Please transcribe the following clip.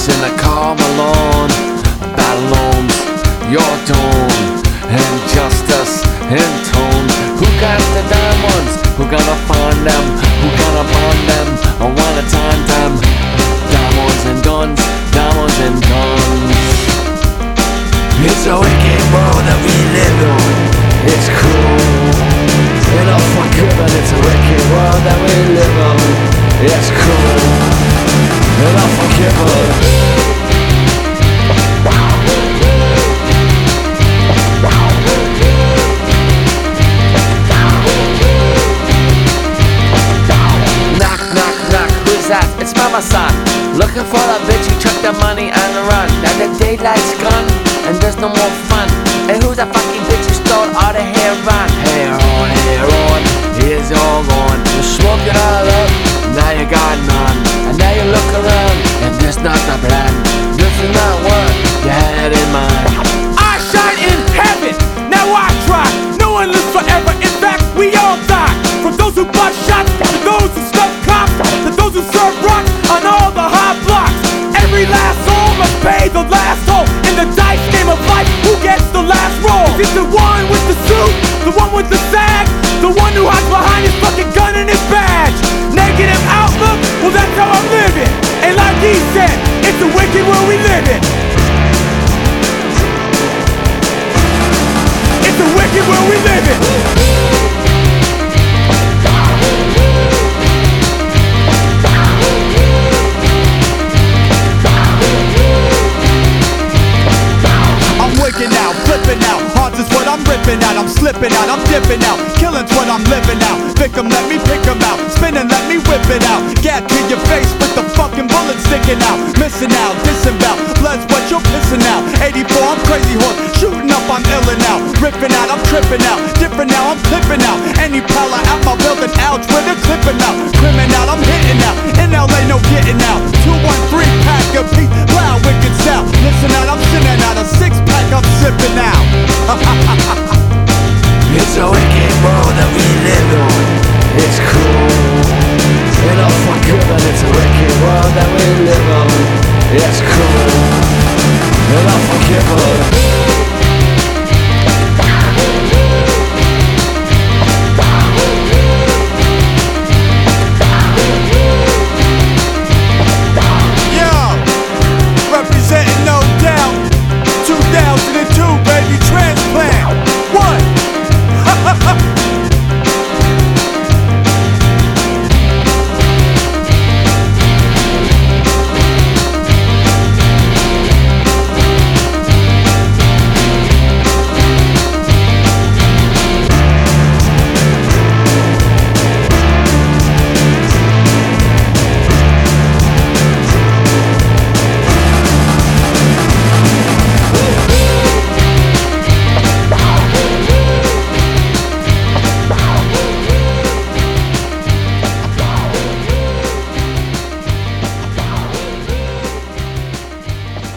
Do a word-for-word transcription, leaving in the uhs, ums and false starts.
Justice in the calm alone, battle looms your doom, and justice in tone. Who got the diamonds? Who gonna find them? Who gonna burn them? I wanna time them. Diamonds and guns, diamonds and guns. It's a wicked world that we live in. It's cruel and unforgiven. It's a wicked world that we live in. It's cruel and unforgiven. It's mama son, looking for a bitch who took the money and run. Now the daylight's gone and there's no more fun. And who's that fucking bitch who stole all the hair on? Hair on, hair on, it's all gone. You smoke it all up, now you got none. And now you look around and there's not a plan. This is not what you had in mind. I shine in heaven, now I try. No one lives forever, in fact we all die. From those who bust shots, to those who stuff cops, to those who serve rocks on all the hot blocks. Every last soul must pay the last toll. In the dice game of life, who gets the last roll? Is it the one with the suit, the one with the sag, the one who hides behind his fucking gun and his badge? Negative outlook, well that's how I'm living. And like he said, it's a wicked world we live in. It's a wicked world we live in. Out, flipping out, hearts is what I'm ripping out. I'm slipping out, I'm dipping out, killing's what I'm living out. Victim, let me pick 'em out, spinning, let me whip it out. Gat to your face with the fucking bullet sticking out. Missing out, disembowel, blood's what you're pissing out. eighty-four, I'm crazy horse, shooting up, I'm illin' out. Ripping out, I'm tripping out, different now, I'm clipping out. Any prowler out my building, ouch, where they're clipping out. Crimin' out, I'm hitting out, in L A no getting out. Two, one, three, pack a piece, loud, wicked sound. Listen out, I'm sitting out a six pack, I'm sipping out. It's a wicked world that we live in. It's cruel and unforgiven. It's a wicked world that we live in. It's cruel and unforgiven.